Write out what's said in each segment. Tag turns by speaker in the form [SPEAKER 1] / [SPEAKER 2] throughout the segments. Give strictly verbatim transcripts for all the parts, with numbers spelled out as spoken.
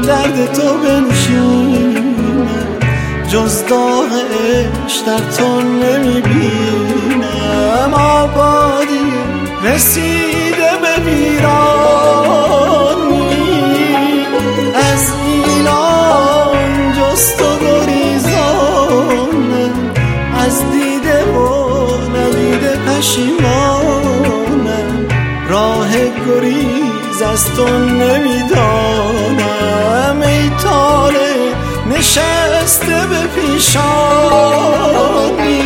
[SPEAKER 1] درد تو بنشینم، جز داغ عشق در تو نمیبینم. آبادی رسیده به ویرانی، از اینان جز تو گریزانم، از دیده و ندیده پشیمانم. راه گریز از تو نمیدانم، ای طالع نشسته به پیشانی.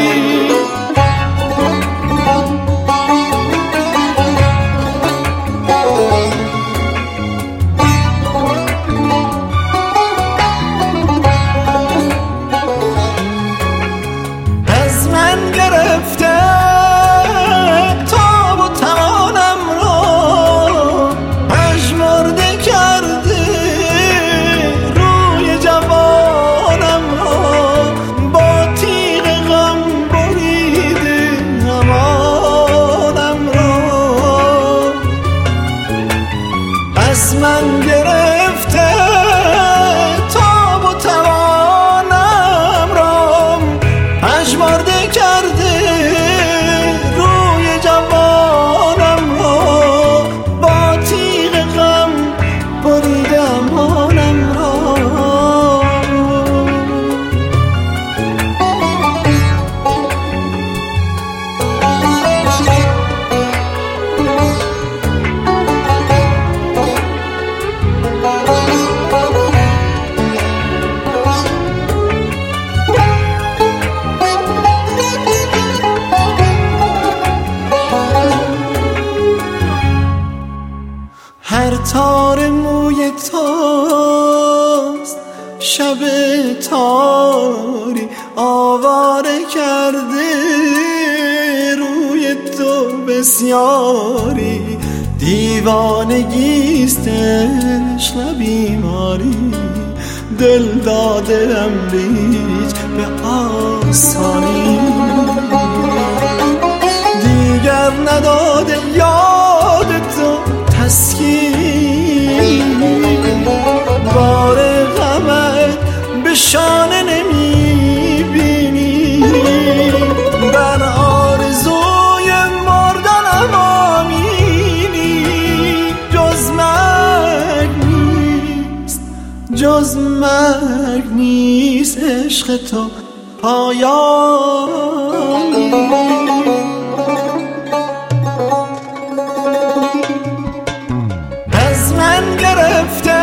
[SPEAKER 1] از من گرفته تاب و توانم را، پژمرده کرده روی جوانم را. با تیغ غم بریده امانم را. از من گرفته تاب و توانم را، پژمرده کرده روی جوانم را. با تیغ غم بریده امانم را. هر تار موی توست شب تاری آواره کرده، روی تو بسیاری دیوانگیست عشق نه بیماری. دل دادم لیج به آسانی، دیگر نداده یاد تو تسکین. بار غمت به شانه نمیبینی، بر آرزوی مردنم آمینی. جز مرگ نیست، جز مرگ نیست عشق تو پایانی. از من گرفته